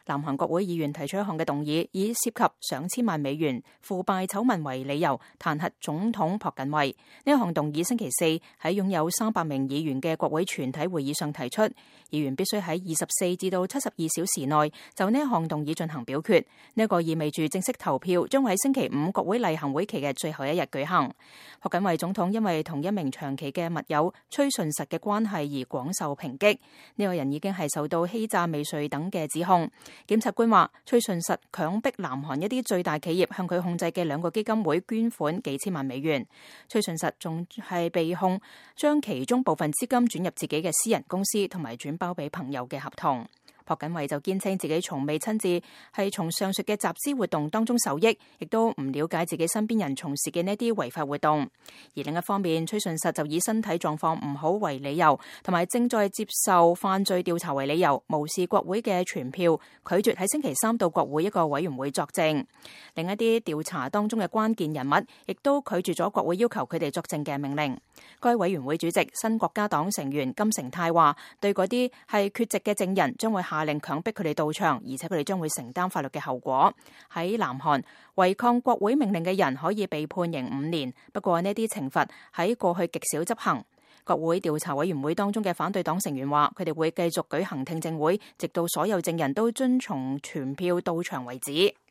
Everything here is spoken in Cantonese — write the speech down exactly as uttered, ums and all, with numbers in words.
南韓國會議員提出一項嘅動議，以涉及上千萬美元腐敗醜聞為理由彈劾總統朴槿惠。呢一項動議星期四喺擁有三百名議員嘅國會全體會議上提出，議員必須喺二十四至到七十二小時內就呢一項動議進行表決。呢一個意味住正式投票將會喺星期五國會例行會期嘅最後一日舉行。朴槿惠總統因為同一名長期嘅密友崔順實嘅關係而廣受抨擊，呢個人已經係受到欺詐未遂等嘅指控。檢察官話，崔順實強迫南韓一啲最大企業向佢控制嘅兩個基金會捐款幾千萬美元。崔順實仲係被控將其中部分資金轉入自己嘅私人公司，同埋轉包俾朋友嘅合同。朴槿惠就堅稱自己從未親自係從上述嘅集資活動當中受益，亦都唔了解自己身邊人從事嘅呢啲違法活動。而另一方面，崔順實就以身體狀況唔好為理由，同埋正在接受犯罪調查為理由，無視國會嘅傳票，拒絕喺星期三到國會一個委員會作證。另一啲調查當中嘅關鍵人物，亦都拒絕咗國會要求佢哋作證嘅命令。該委員會主席新國家黨成員金成泰話，對嗰啲係缺席嘅證人將會下令強迫佢哋到場，而且佢哋將會承擔法律嘅後果。喺南韓，違抗國會命令嘅人可以被判刑五年，不過呢啲懲罰喺過去極少執行。國會調查委員會當中嘅反對黨成員話，佢哋會繼續舉行聽證會，直到所有證人都遵從傳票到場為止。